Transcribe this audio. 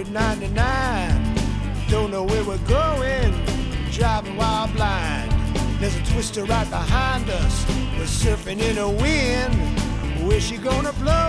199. Don't know where we're going, driving while blind. There's a twister right behind us, we're surfing in a wind. Where's she gonna blow